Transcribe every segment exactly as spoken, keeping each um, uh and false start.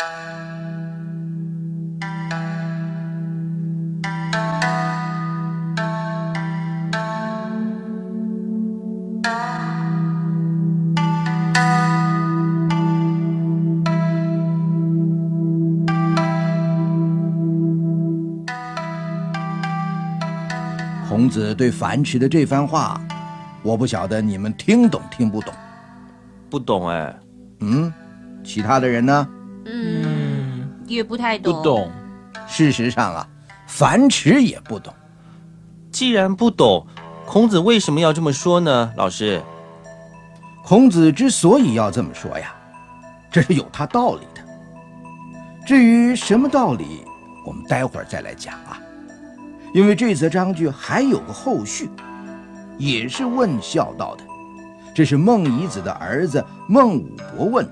孔子对樊迟的这番话，我不晓得你们听懂听不懂。 不懂哎。 嗯，其他的人呢？ 嗯，也不太懂。 不懂。 事实上啊，樊迟也不懂。 既然不懂，孔子为什么要这么说呢？老师， 孔子之所以要这么说呀，这是有他道理的。至于什么道理，我们待会儿再来讲啊。因为这则章句还有个后续，也是问孝道的。这是孟夷子的儿子孟武伯问的。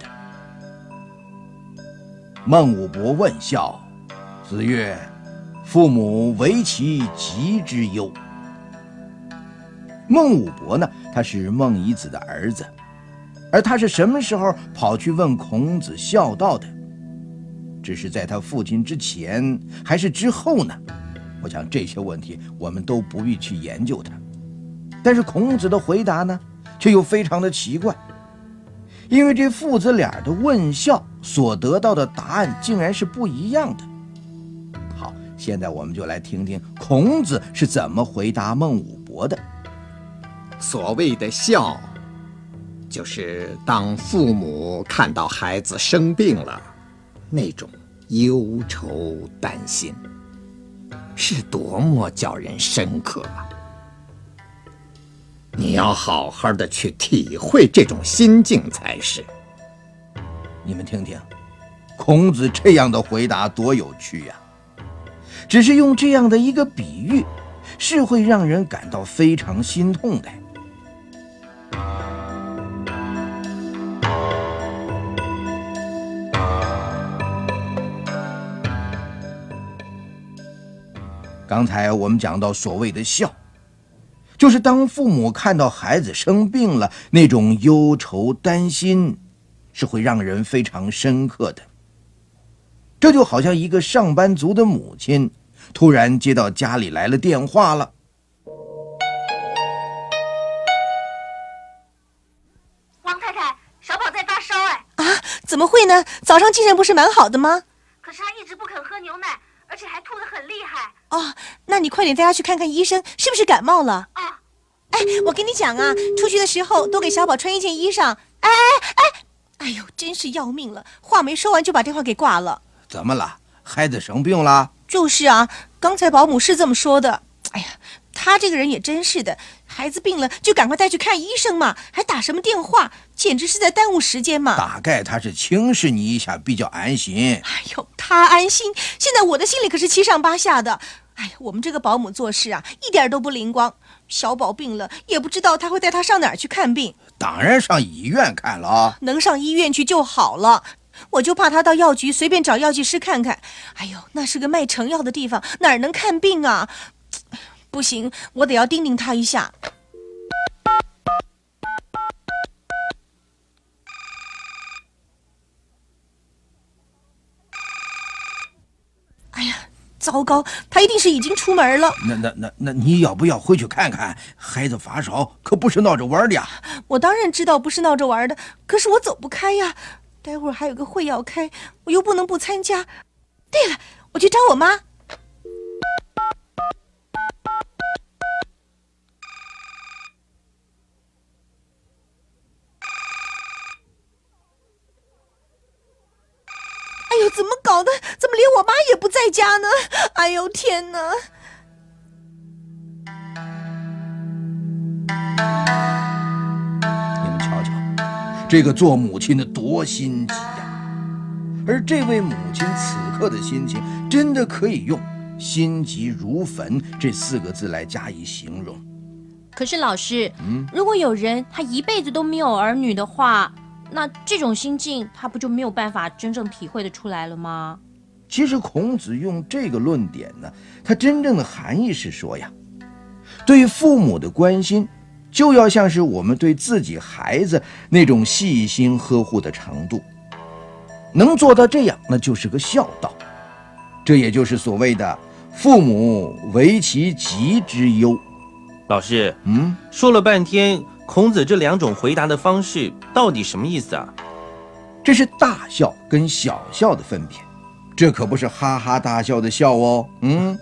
孟武伯问孝，子曰：父母为其疾之忧。孟武伯呢，他是孟夷子的儿子，而他是什么时候跑去问孔子孝道的？只是在他父亲之前还是之后呢？我想这些问题我们都不必去研究它。但是孔子的回答呢，却又非常的奇怪，因为这父子俩的问孝所得到的答案竟然是不一样的。好，现在我们就来听听孔子是怎么回答孟武伯的。 所谓的孝，就是当父母看到孩子生病了，那种忧愁担心，是多么叫人深刻啊！你要好好的去体会这种心境才是。 你们听听，孔子这样的回答多有趣呀！只是用这样的一个比喻，是会让人感到非常心痛的。刚才我们讲到所谓的孝，就是当父母看到孩子生病了，那种忧愁担心是会让人非常深刻的。这就好像一个上班族的母亲突然接到家里来了电话了。 王太太，小宝在发烧哎。 啊，怎么会呢？早上精神不是蛮好的吗？ 可是他一直不肯喝牛奶，而且还吐得很厉害。 哦，那你快点带他去看看医生，是不是感冒了？ 啊， 哎，我跟你讲啊，出去的时候多给小宝穿一件衣裳。哎哎哎，哎呦，真是要命了！话没说完就把电话给挂了。 怎么了？孩子生病了？ 就是啊，刚才保姆是这么说的。哎呀，他这个人也真是的，孩子病了就赶快带去看医生嘛，还打什么电话，简直是在耽误时间嘛。 大概他是轻视你一下比较安心。 哎呦，他安心，现在我的心里可是七上八下的。哎呀，我们这个保姆做事啊，一点都不灵光。小宝病了，也不知道他会带他上哪儿去看病。 当然上医院看了啊， 能上医院去就好了。我就怕他到药局随便找药剂师看看。哎呦，那是个卖成药的地方，哪儿能看病啊？不行，我得要叮咛他一下。哎呀，糟糕，他一定是已经出门了。 那那那那你要不要回去看看？孩子发烧可不是闹着玩的呀。 我当然知道不是闹着玩的，可是我走不开呀。待会儿还有个会要开，我又不能不参加。对了，我去找我妈。哎呦，怎么搞的？怎么连我妈也不在家呢？哎呦，天哪！ 你们瞧瞧，这个做母亲的多心急呀！而这位母亲此刻的心情，真的可以用“心急如焚”这四个字来加以形容。 可是老师， 嗯， 如果有人他一辈子都没有儿女的话，那这种心境他不就没有办法真正体会得出来了吗？ 其实孔子用这个论点呢，他真正的含义是说呀，对父母的关心就要像是我们对自己孩子那种细心呵护的程度。 能做到这样，那就是个孝道。这也就是所谓的父母为其疾之忧。 老师， 嗯， 说了半天，孔子这两种回答的方式到底什么意思啊？ 这是大孝跟小孝的分别，这可不是哈哈大笑的笑哦。嗯，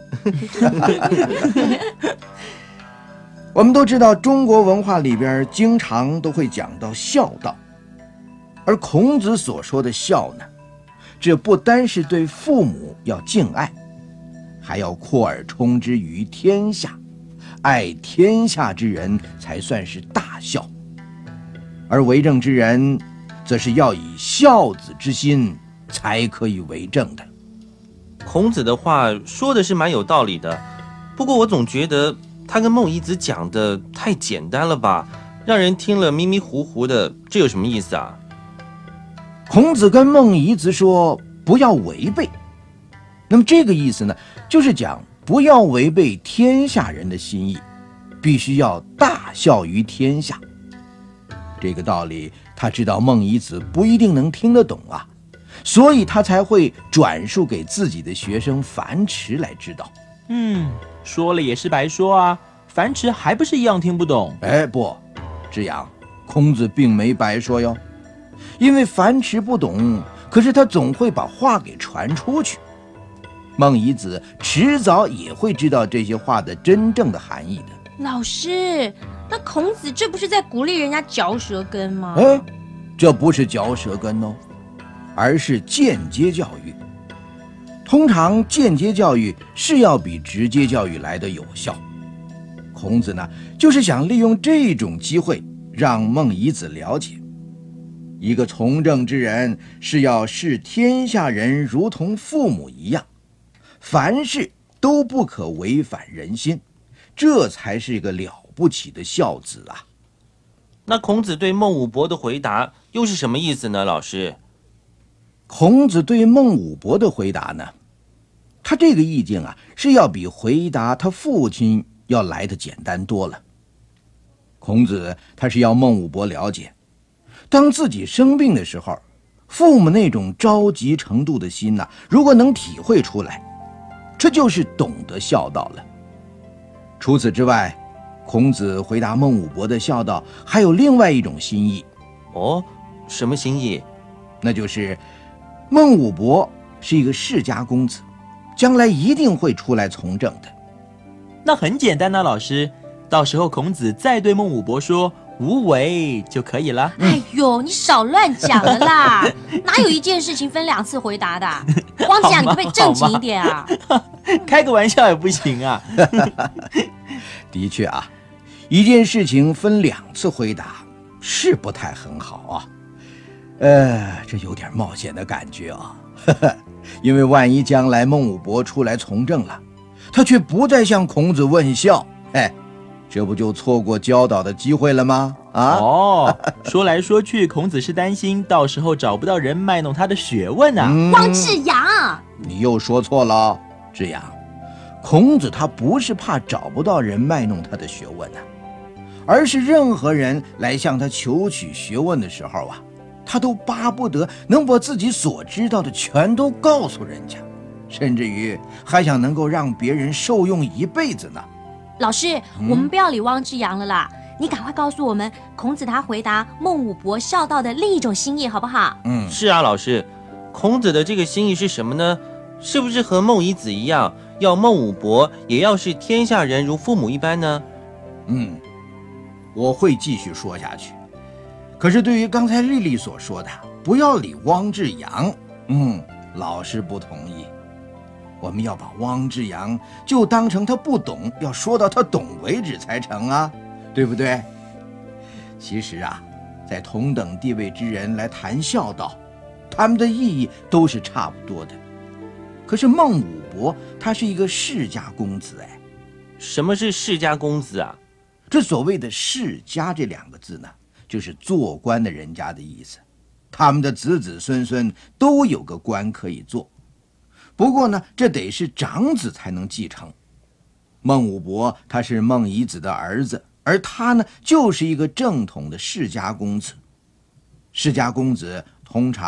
我们都知道，中国文化里边经常都会讲到孝道，而孔子所说的孝呢，这不单是对父母要敬爱，还要扩而充之于天下，爱天下之人才算是大孝。而为政之人，则是要以孝子之心才可以为政的。 孔子的话说的是蛮有道理的，不过我总觉得他跟孟夷子讲的太简单了吧，让人听了迷迷糊糊的，这有什么意思啊？ 孔子跟孟夷子说不要违背，那么这个意思呢，就是讲不要违背天下人的心意，必须要大孝于天下。这个道理他知道孟夷子不一定能听得懂啊，所以他才会转述给自己的学生樊迟来知道。 嗯，说了也是白说啊，樊迟还不是一样听不懂。 哎，不，这样孔子并没白说哟，因为樊迟不懂，可是他总会把话给传出去。孟夷子迟早也会知道这些话的真正的含义的。 老师，那孔子这不是在鼓励人家嚼舌根吗？ 哎，这不是嚼舌根哦，而是间接教育。通常间接教育是要比直接教育来得有效。孔子呢，就是想利用这种机会让孟夷子了解，一个从政之人是要视天下人如同父母一样，凡事都不可违反人心，这才是一个了不起的孝子啊。 那孔子对孟武伯的回答又是什么意思呢？老师， 孔子对孟武伯的回答呢，他这个意境啊，是要比回答他父亲要来得简单多了。孔子他是要孟武伯了解，当自己生病的时候，父母那种着急程度的心呐、啊，如果能体会出来，这就是懂得孝道了。除此之外，孔子回答孟武伯的孝道还有另外一种心意。 哦，什么心意？ 那就是孟武伯是一个世家公子，将来一定会出来从政的。 那很简单啊，老师，到时候孔子再对孟武伯说无为就可以了。 哎呦，你少乱讲了啦！哪有一件事情分两次回答的？汪子雅，你可不可以正经一点啊？ 开个玩笑也不行啊。 的确啊，一件事情分两次回答是不太很好啊。呃，这有点冒险的感觉啊。因为万一将来孟武伯出来从政了，他却不再向孔子问孝，哎，这不就错过教导的机会了吗？啊， 哦，说来说去，孔子是担心到时候找不到人卖弄他的学问啊。 嗯、 汪志扬， 你又说错了。这样，孔子他不是怕找不到人卖弄他的学问呢、啊，而是任何人来向他求取学问的时候啊，他都巴不得能把自己所知道的全都告诉人家，甚至于还想能够让别人受用一辈子呢。 老师， 嗯、 我们不要理汪志扬了啦，你赶快告诉我们孔子他回答孟武伯孝道的另一种心意好不好？ 嗯， 是啊，老师，孔子的这个心意是什么呢？是不是和孟夷子一样，要孟武伯也要视天下人如父母一般呢？ 嗯，我会继续说下去。可是对于刚才丽丽所说的不要理汪志扬，嗯，老师不同意。我们要把汪志扬就当成他不懂，要说到他懂为止才成啊，对不对？其实啊，在同等地位之人来谈孝道，他们的意义都是差不多的。可是孟武伯他是一个世家公子，哎， 什么是世家公子啊？ 这所谓的世家这两个字呢，就是做官的人家的意思，他们的子子孙孙都有个官可以做。不过呢，这得是长子才能继承。孟武伯他是孟夷子的儿子，而他呢，就是一个正统的世家公子。世家公子通常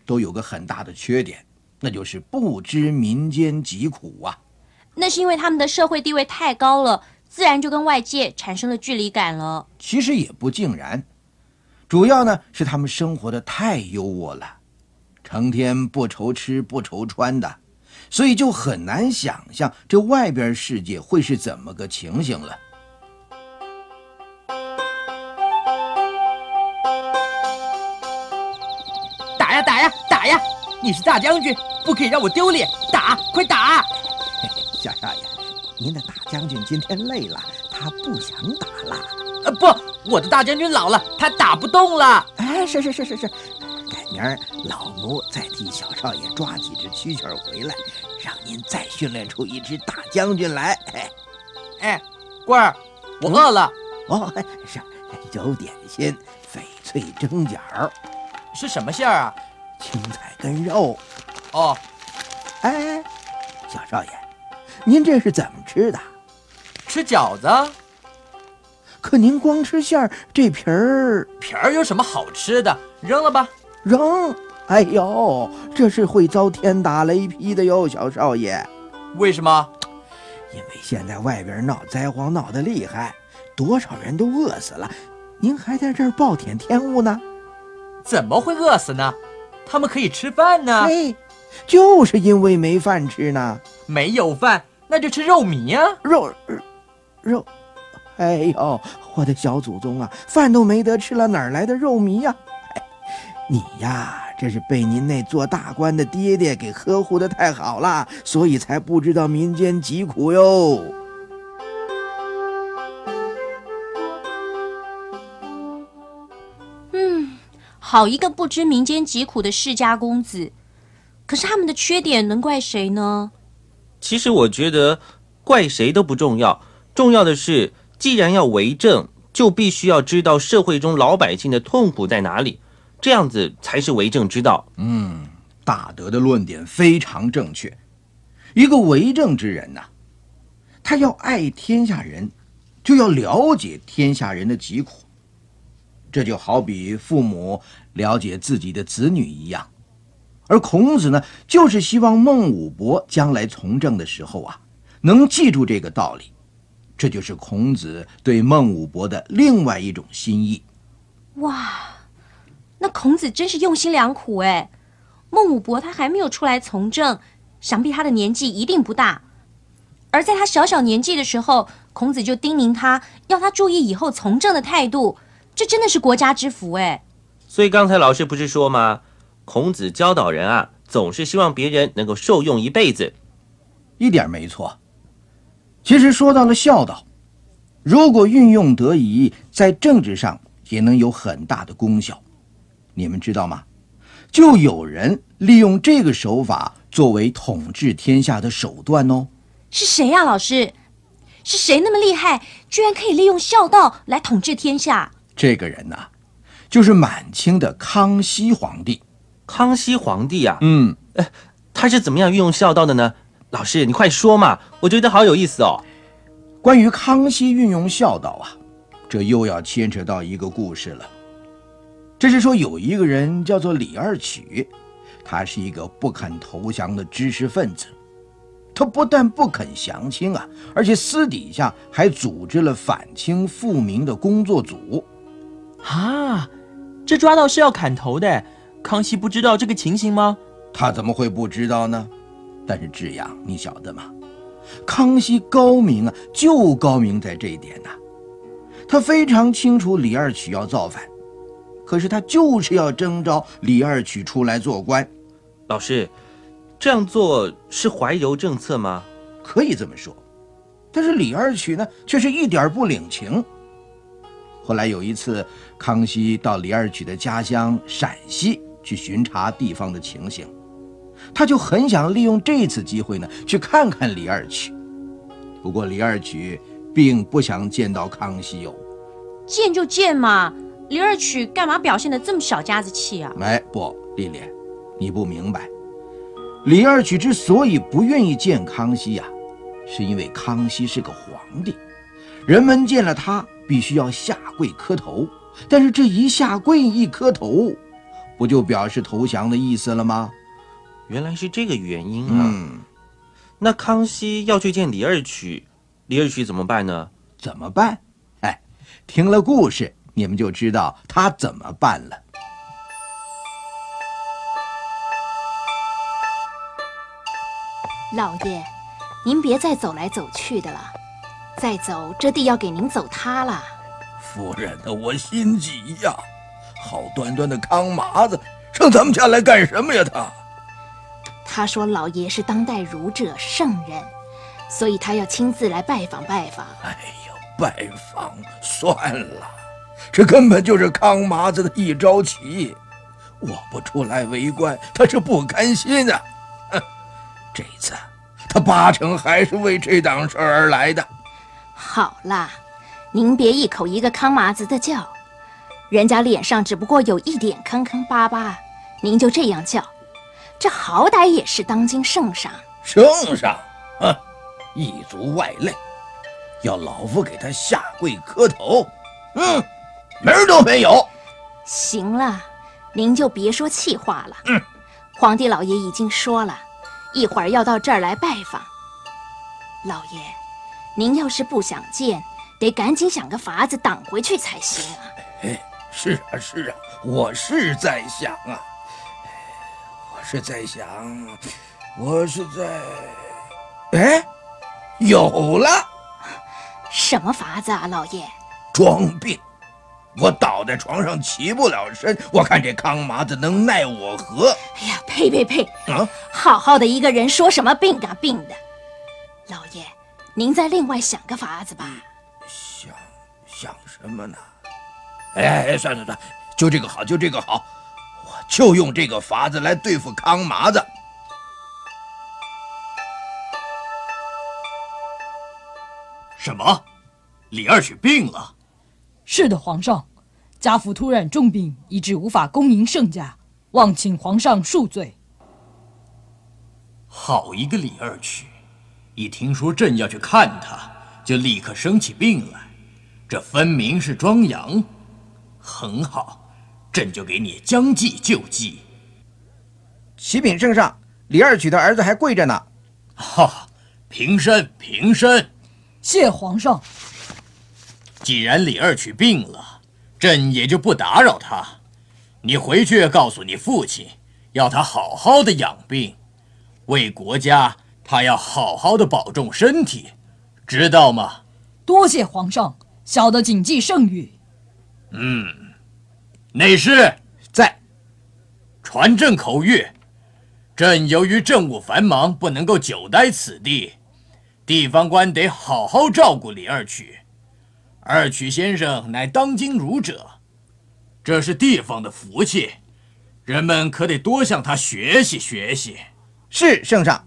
都有个很大的缺点，那就是不知民间疾苦啊。 那是因为他们的社会地位太高了，自然就跟外界产生了距离感了。 其实也不尽然，主要呢是他们生活的太优渥了，成天不愁吃不愁穿的，所以就很难想象这外边世界会是怎么个情形了。 打呀打呀打呀！你是大将军，不可以让我丢脸！打，快打！ 小少爷，您的大将军今天累了，他不想打了。 呃，不，我的大将军老了，他打不动了。 哎，是是是是是，改明儿老奴再替小少爷抓几只蛐蛐回来，让您再训练出一只大将军来。哎， 哎，官儿，我饿了。 嗯、哦，是有点心，翡翠蒸饺。 是什么馅儿啊？ 青菜跟肉。 哦， 哎，小少爷，您这是怎么吃的？ 吃饺子。 可您光吃馅儿，这皮儿皮儿有什么好吃的？扔了吧。 扔？哎呦，这是会遭天打雷劈的哟，小少爷。 为什么？ 因为现在外边闹灾荒闹得厉害，多少人都饿死了，您还在这儿暴殄天物呢？ 怎么会饿死呢？他们可以吃饭呢。 嘿，就是因为没饭吃呢。 没有饭，那就吃肉糜啊。 肉肉，哎呦，我的小祖宗啊，饭都没得吃了，哪儿来的肉糜呀？哎，你呀，这是被您那做大官的爹爹给呵护得太好了，所以才不知道民间疾苦哟。 好一个不知民间疾苦的世家公子，可是他们的缺点能怪谁呢？ 其实我觉得怪谁都不重要，重要的是既然要为政，就必须要知道社会中老百姓的痛苦在哪里，这样子才是为政之道。 嗯，大德的论点非常正确。一个为政之人呐、啊，他要爱天下人，就要了解天下人的疾苦。这就好比父母了解自己的子女一样，而孔子呢，就是希望孟武伯将来从政的时候啊，能记住这个道理。这就是孔子对孟武伯的另外一种心意。 哇，那孔子真是用心良苦哎！孟武伯他还没有出来从政，想必他的年纪一定不大。而在他小小年纪的时候，孔子就叮咛他，要他注意以后从政的态度。这真的是国家之福哎！ 所以刚才老师不是说吗？孔子教导人啊，总是希望别人能够受用一辈子。 一点没错。其实说到了孝道，如果运用得宜，在政治上也能有很大的功效。你们知道吗？就有人利用这个手法作为统治天下的手段哦。 是谁呀、啊，老师？是谁那么厉害，居然可以利用孝道来统治天下？ 这个人呐、啊，就是满清的康熙皇帝。 康熙皇帝啊， 嗯， 呃，他是怎么样运用孝道的呢？老师，你快说嘛，我觉得好有意思哦。 关于康熙运用孝道啊，这又要牵扯到一个故事了。这是说有一个人叫做李二曲，他是一个不肯投降的知识分子。他不但不肯降清啊，而且私底下还组织了反清复明的工作组。 啊，这抓到是要砍头的，康熙不知道这个情形吗？ 他怎么会不知道呢？但是智阳，你晓得吗？康熙高明啊，就高明在这一点呐、啊。他非常清楚李二曲要造反，可是他就是要征召李二曲出来做官。 老师，这样做是怀柔政策吗？ 可以这么说，但是李二曲呢，却是一点不领情。后来有一次，康熙到李二曲的家乡陕西去巡查地方的情形，他就很想利用这次机会呢，去看看李二曲。不过李二曲并不想见到康熙哦。 见就见嘛，李二曲干嘛表现得这么小家子气啊？ 哎，不，丽丽，你不明白。李二曲之所以不愿意见康熙呀、啊，是因为康熙是个皇帝，人们见了他必须要下跪磕头，但是这一下跪一磕头， 不就表示投降的意思了吗？ 原来是这个原因啊。 嗯， 那康熙要去见李二曲，李二曲怎么办呢？ 怎么办？哎，听了故事，你们就知道他怎么办了。 老爷，您别再走来走去的了，再走这地要给您走塌了。 夫人呢，我心急呀！好端端的康麻子上咱们家来干什么呀？他他说老爷是当代儒者圣人，所以他要亲自来拜访拜访。 哎呦，拜访算了，这根本就是康麻子的一招棋。我不出来围观，他是不甘心啊！哼，这次他八成还是为这档事而来的。 好啦，您别一口一个康麻子的叫，人家脸上只不过有一点坑坑巴巴，您就这样叫，这好歹也是当今圣上。 圣上，哼，一族外类，要老夫给他下跪磕头，嗯，门儿都没有。 行了，您就别说气话了。 嗯， 皇帝老爷已经说了，一会儿要到这儿来拜访。老爷，您要是不想见，得赶紧想个法子挡回去才行啊。 哎，是啊是啊，我是在想啊，我是在想，我是在，哎，有了。 什么法子啊，老爷？ 装病。我倒在床上起不了身，我看这康麻子能奈我何？ 哎呀，呸呸呸！ 啊， 好好的一个人，说什么病啊病的？老爷，您再另外想个法子吧。 想想什么呢？哎，算算算，就这个好，就这个好，我就用这个法子来对付康麻子。 什么？李二曲病了？ 是的，皇上，家父突然重病，以致无法恭迎圣驾，望请皇上恕罪。 好一个李二曲，一听说朕要去看他，就立刻生起病来，这分明是装洋。很好，朕就给你将计就计。 启禀圣上，李二曲的儿子还跪着呢。 哈，平身，平身。 谢皇上。 既然李二曲病了，朕也就不打扰他。你回去告诉你父亲，要他好好的养病，为国家他要好好的保重身体，知道吗？ 多谢皇上，小的谨记圣谕。 嗯，内侍在， 传朕口谕。朕由于政务繁忙，不能够久待此地，地方官得好好照顾李二曲。二曲先生乃当今儒者，这是地方的福气，人们可得多向他学习学习。 是圣上。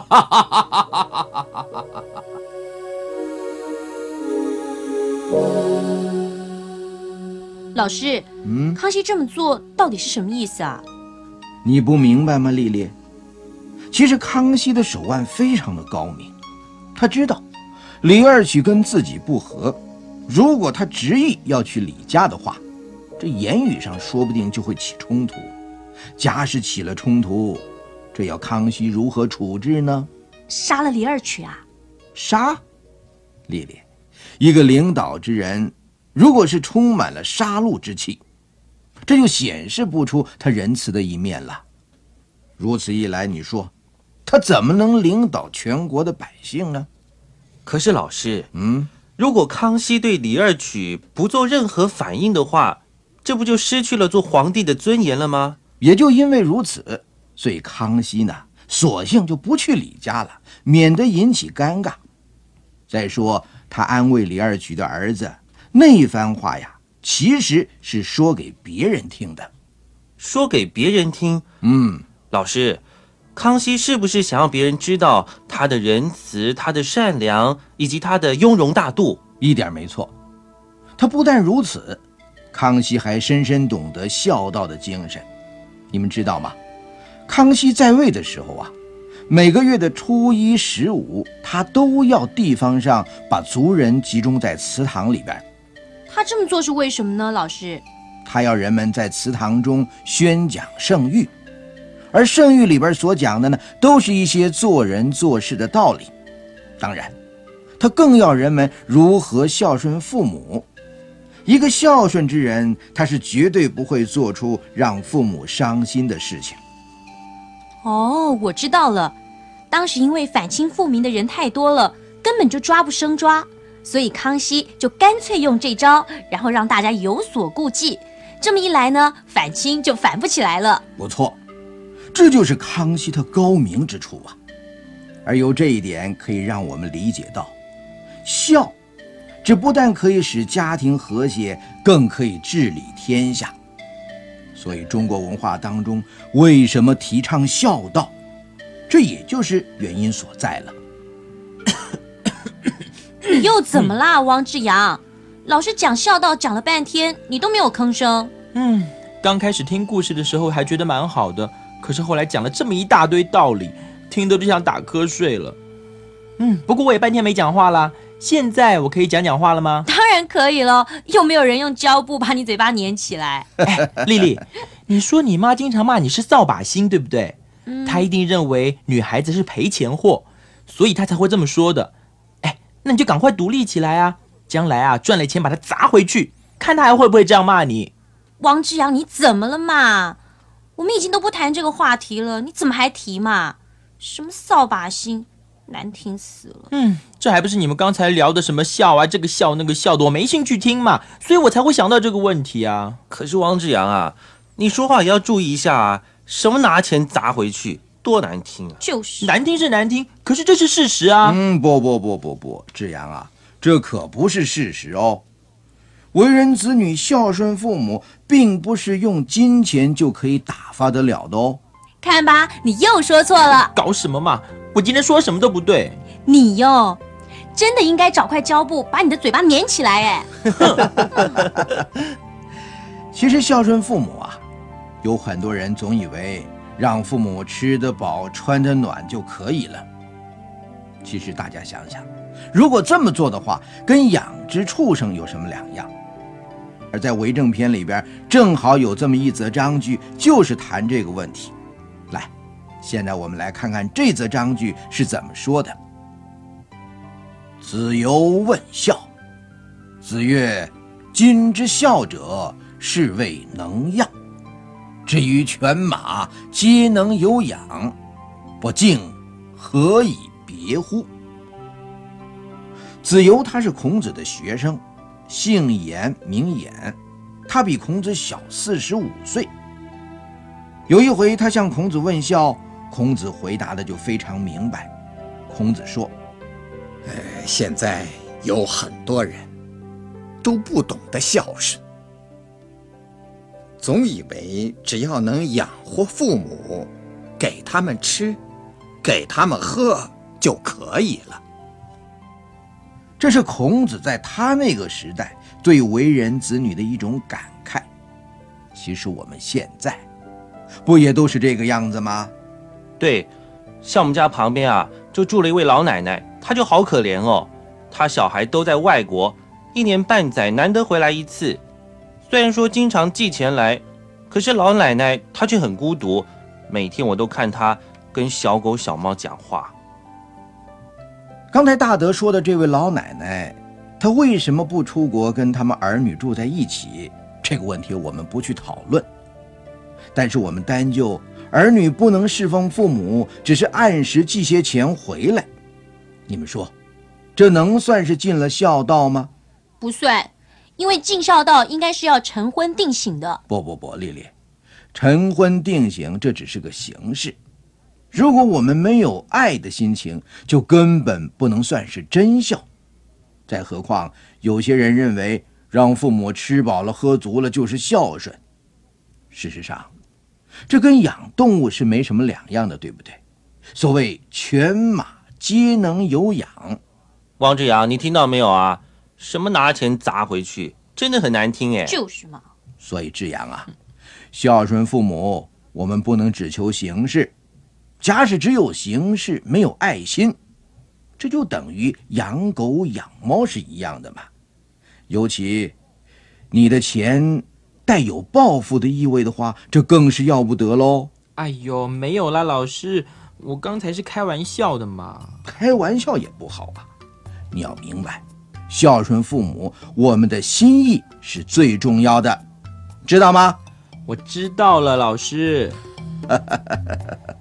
老师， 嗯， 康熙这么做到底是什么意思啊？ 你不明白吗，丽丽？其实康熙的手腕非常的高明，他知道李二曲跟自己不和，如果他执意要去李家的话，这言语上说不定就会起冲突。假使起了冲突，这要康熙如何处置呢？ 杀了李二曲啊？ 杀？丽丽，一个领导之人，如果是充满了杀戮之气，这就显示不出他仁慈的一面了。如此一来，你说他怎么能领导全国的百姓呢？ 可是老师， 嗯， 如果康熙对李二曲不做任何反应的话，这不就失去了做皇帝的尊严了吗？ 也就因为如此，所以康熙呢，索性就不去李家了，免得引起尴尬。再说他安慰李二曲的儿子那番话呀，其实是说给别人听的。 说给别人听？ 嗯， 老师，康熙是不是想要别人知道他的仁慈、他的善良以及他的雍容大度？ 一点没错。他不但如此，康熙还深深懂得孝道的精神。你们知道吗？康熙在位的时候啊，每个月的初一、十五，他都要地方上把族人集中在祠堂里边。 他这么做是为什么呢？老师， 他要人们在祠堂中宣讲圣谕，而圣谕里边所讲的呢，都是一些做人做事的道理。当然，他更要人们如何孝顺父母。一个孝顺之人，他是绝对不会做出让父母伤心的事情。 哦，我知道了。当时因为反清复明的人太多了，根本就抓不生抓，所以康熙就干脆用这招，然后让大家有所顾忌。这么一来呢，反清就反不起来了。 不错，这就是康熙他高明之处啊。而由这一点可以让我们理解到，孝这不但可以使家庭和谐，更可以治理天下。所以中国文化当中为什么提倡孝道，这也就是原因所在了。 你又怎么啦，汪志扬？老师讲孝道讲了半天，你都没有吭声。 嗯，刚开始听故事的时候还觉得蛮好的，可是后来讲了这么一大堆道理，听得就想打瞌睡了。嗯，不过我也半天没讲话啦，现在我可以讲讲话了吗？ 当然可以了，又没有人用胶布把你嘴巴粘起来。 哎，丽丽，你说你妈经常骂你是扫把星，对不对？ 嗯， 她一定认为女孩子是赔钱货，所以她才会这么说的。哎，那你就赶快独立起来啊！将来啊赚了钱把它砸回去，看她还会不会这样骂你。 王志阳，你怎么了嘛？我们已经都不谈这个话题了，你怎么还提嘛？什么扫把星，难听死了。 嗯，这还不是你们刚才聊的什么笑啊，这个笑那个笑的，我没兴趣听嘛，所以我才会想到这个问题啊。 可是王志阳啊，你说话也要注意一下啊，什么拿钱砸回去，多难听啊！ 就是难听是难听，可是这是事实啊。 嗯，不不不不不，志阳啊，这可不是事实哦。为人子女孝顺父母，并不是用金钱就可以打发得了的哦。 看吧，你又说错了。 搞什么嘛？我今天说什么都不对。 你哟，真的应该找块胶布把你的嘴巴粘起来哎。 其实孝顺父母啊，有很多人总以为让父母吃得饱穿得暖就可以了。其实大家想想，如果这么做的话，跟养殖畜生有什么两样？而在为政篇里边，正好有这么一则章句，就是谈这个问题。来，现在我们来看看这则章句是怎么说的。子游问孝，子曰：今之孝者，是谓能养。至于犬马，皆能有养，不敬，何以别乎？子游他是孔子的学生，姓颜名衍，他比孔子小四十五岁。有一回他向孔子问孝，孔子回答的就非常明白。孔子说， 呃，现在有很多人都不懂得孝顺，总以为只要能养活父母，给他们吃，给他们喝就可以了。 这是孔子在他那个时代对为人子女的一种感慨。其实我们现在不也都是这个样子吗？ 对，像我们家旁边啊，就住了一位老奶奶，她就好可怜哦。她小孩都在外国，一年半载难得回来一次。虽然说经常寄钱来，可是老奶奶她却很孤独，每天我都看她跟小狗小猫讲话。 刚才大德说的这位老奶奶，她为什么不出国跟他们儿女住在一起？这个问题我们不去讨论。但是我们单就儿女不能侍奉父母，只是按时寄些钱回来，你们说，这能算是尽了孝道吗？ 不算，因为尽孝道应该是要成婚定省的。 不不不，丽丽，成婚定省这只是个形式。如果我们没有爱的心情，就根本不能算是真孝。再何况有些人认为让父母吃饱了喝足了就是孝顺，事实上这跟养动物是没什么两样的，对不对？所谓犬马皆能有养。 汪志阳，你听到没有啊？什么拿钱砸回去，真的很难听哎。 就是嘛。 所以志阳啊，孝顺父母，我们不能只求形式。假使只有形式没有爱心，这就等于养狗养猫是一样的嘛。尤其你的钱带有报复的意味的话，这更是要不得喽。 哎呦，没有啦，老师，我刚才是开玩笑的嘛。 开玩笑也不好啊，你要明白，孝顺父母，我们的心意是最重要的，知道吗？ 我知道了，老师。